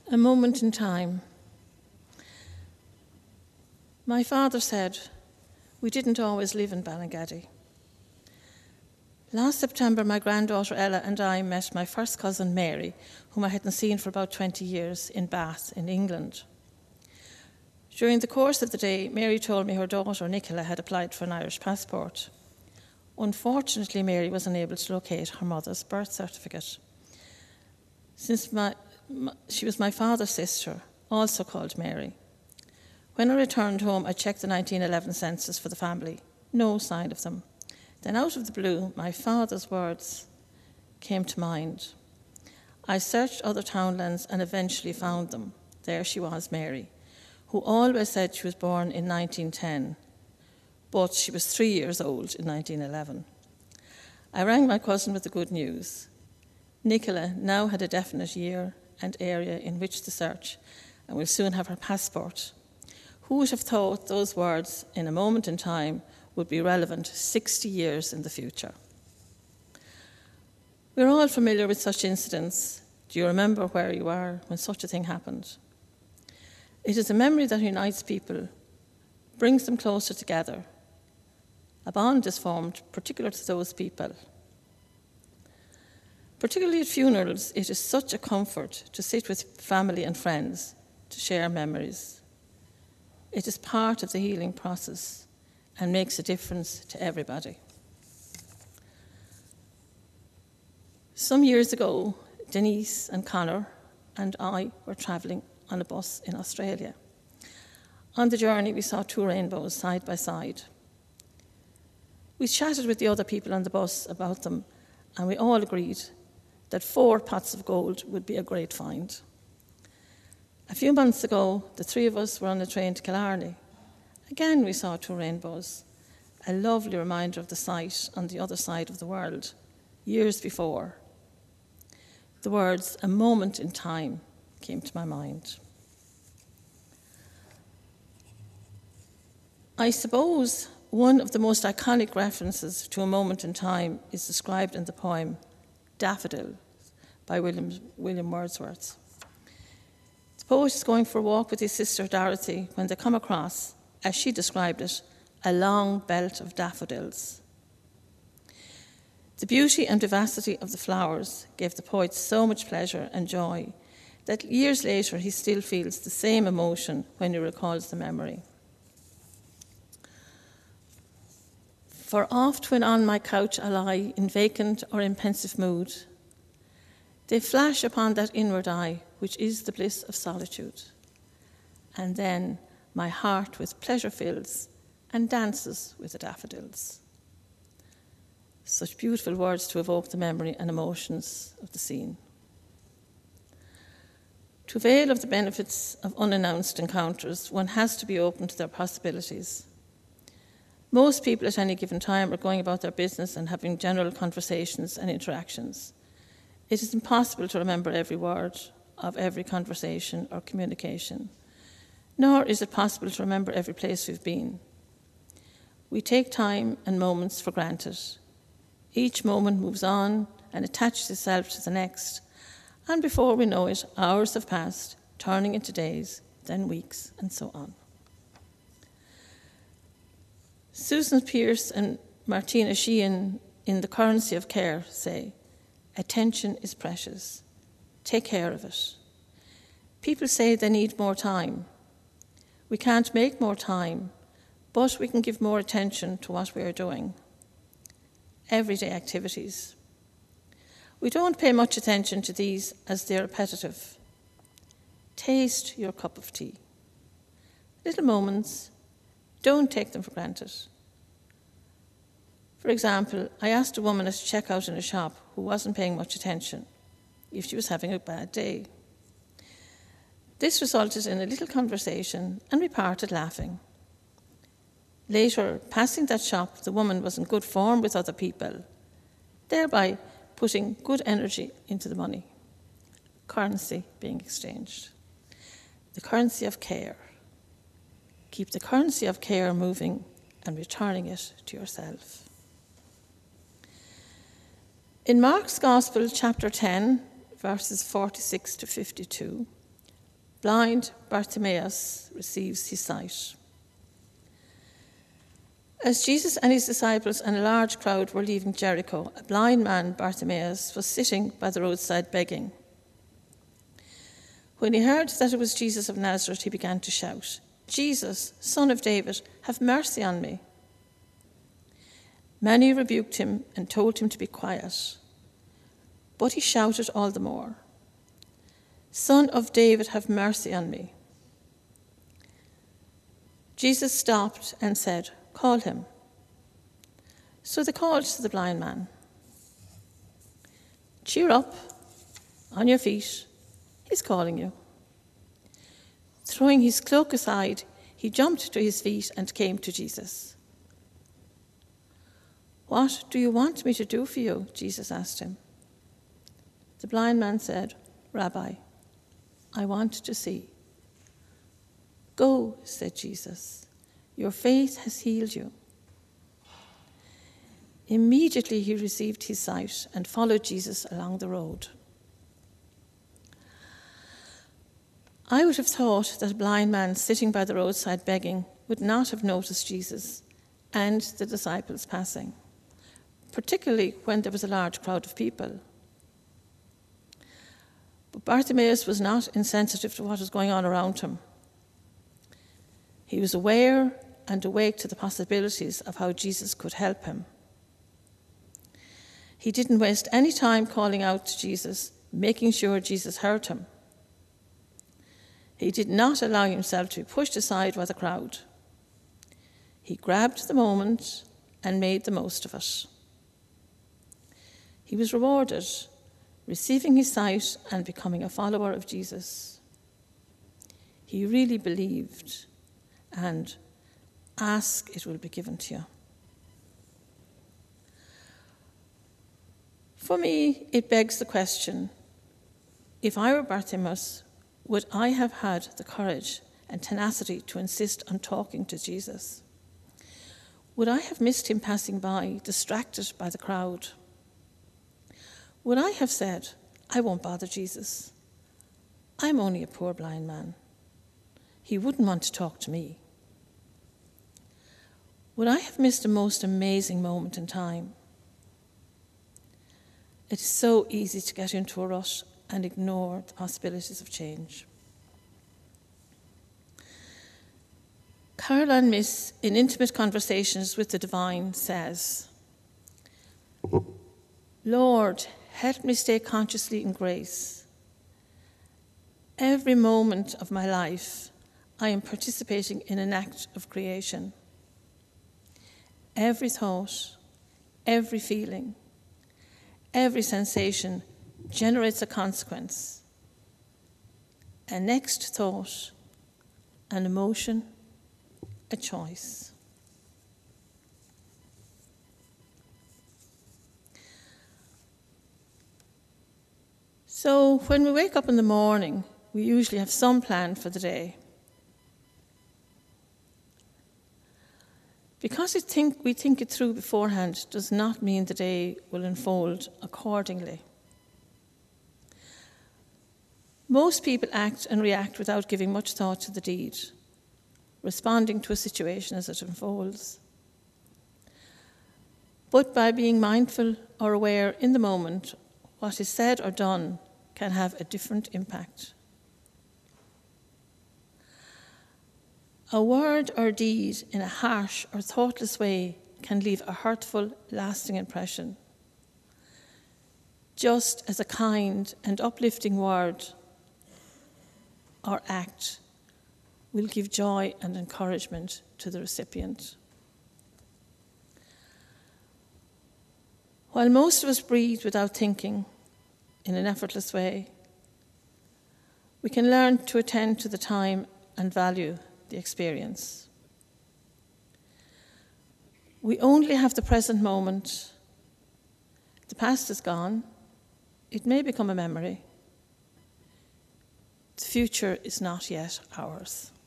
A moment in time. My father said we didn't always live in Ballingaddy. Last September, my granddaughter Ella and I met my first cousin Mary, whom I hadn't seen for about 20 years, in Bath, in England. During the course of the day, Mary told me her daughter Nicola had applied for an Irish passport. Unfortunately, Mary was unable to locate her mother's birth certificate. Since she was my father's sister, also called Mary. When I returned home, I checked the 1911 census for the family. No sign of them. Then out of the blue, my father's words came to mind. I searched other townlands and eventually found them. There she was, Mary, who always said she was born in 1910, but she was 3 years old in 1911. I rang my cousin with the good news. Nicola now had a definite year and area in which to search, and will soon have her passport. Who would have thought those words, in a moment in time, would be relevant 60 years in the future? We're all familiar with such incidents. Do you remember where you were when such a thing happened? It is a memory that unites people, brings them closer together. A bond is formed particular to those people. Particularly at funerals, it is such a comfort to sit with family and friends, to share memories. It is part of the healing process and makes a difference to everybody. Some years ago, Denise and Connor and I were travelling on a bus in Australia. On the journey, we saw 2 rainbows side by side. We chatted with the other people on the bus about them, and we all agreed that 4 pots of gold would be a great find. A few months ago, the 3 of us were on a train to Killarney. Again, we saw 2 rainbows, a lovely reminder of the sight on the other side of the world, years before. The words, "a moment in time," came to my mind. I suppose one of the most iconic references to a moment in time is described in the poem Daffodil by William Wordsworth. The poet is going for a walk with his sister Dorothy when they come across, as she described it, a long belt of daffodils. The beauty and vivacity of the flowers gave the poet so much pleasure and joy that years later he still feels the same emotion when he recalls the memory. For oft when on my couch I lie in vacant or in pensive mood, they flash upon that inward eye which is the bliss of solitude. And then my heart with pleasure fills and dances with the daffodils. Such beautiful words to evoke the memory and emotions of the scene. To avail of the benefits of unannounced encounters, one has to be open to their possibilities. Most people at any given time are going about their business and having general conversations and interactions. It is impossible to remember every word of every conversation or communication, nor is it possible to remember every place we've been. We take time and moments for granted. Each moment moves on and attaches itself to the next, and before we know it, hours have passed, turning into days, then weeks, and so on. Susan Pearce and Martina Sheehan in The Currency of Care say, "Attention is precious. Take care of it." People say they need more time. We can't make more time, but we can give more attention to what we are doing. Everyday activities. We don't pay much attention to these as they're repetitive. Taste your cup of tea. Little moments, don't take them for granted. For example, I asked a woman at checkout in a shop who wasn't paying much attention if she was having a bad day. This resulted in a little conversation and we parted laughing. Later, passing that shop, the woman was in good form with other people, thereby putting good energy into the money. Currency being exchanged. The currency of care. Keep the currency of care moving and returning it to yourself. In Mark's Gospel, chapter 10, verses 46 to 52, Blind Bartimaeus receives his sight. As Jesus and his disciples and a large crowd were leaving Jericho, a blind man, Bartimaeus, was sitting by the roadside begging. When he heard that it was Jesus of Nazareth, he began to shout, "Jesus, Son of David, have mercy on me." Many rebuked him and told him to be quiet, but he shouted all the more, "Son of David, have mercy on me." Jesus stopped and said, "Call him." So they called to the blind man. "Cheer up, on your feet, he's calling you." Throwing his cloak aside, he jumped to his feet and came to Jesus. "What do you want me to do for you?" Jesus asked him. The blind man said, "Rabbi, I want to see." "Go," said Jesus, "your faith has healed you." Immediately he received his sight and followed Jesus along the road. I would have thought that a blind man sitting by the roadside begging would not have noticed Jesus and the disciples passing, particularly when there was a large crowd of people. But Bartimaeus was not insensitive to what was going on around him. He was aware and awake to the possibilities of how Jesus could help him. He didn't waste any time calling out to Jesus, making sure Jesus heard him. He did not allow himself to be pushed aside by the crowd. He grabbed the moment and made the most of it. He was rewarded, receiving his sight and becoming a follower of Jesus. He really believed, and ask, it will be given to you. For me, it begs the question, if I were Bartimaeus, would I have had the courage and tenacity to insist on talking to Jesus? Would I have missed him passing by, distracted by the crowd? Would I have said, "I won't bother Jesus. I'm only a poor blind man. He wouldn't want to talk to me"? Would I have missed a most amazing moment in time? It is so easy to get into a rut and ignore the possibilities of change. Caroline Myss, in Intimate Conversations with the Divine, says, "Lord, help me stay consciously in grace. Every moment of my life, I am participating in an act of creation. Every thought, every feeling, every sensation generates a consequence, a next thought, an emotion, a choice." So when we wake up in the morning, we usually have some plan for the day. Because we think it through beforehand does not mean the day will unfold accordingly. Most people act and react without giving much thought to the deed, responding to a situation as it unfolds. But by being mindful or aware in the moment, what is said or done can have a different impact. A word or deed in a harsh or thoughtless way can leave a hurtful, lasting impression, just as a kind and uplifting word or act will give joy and encouragement to the recipient. While most of us breathe without thinking in an effortless way, we can learn to attend to the time and value the experience. We only have the present moment. The past is gone. It may become a memory. The future is not yet ours.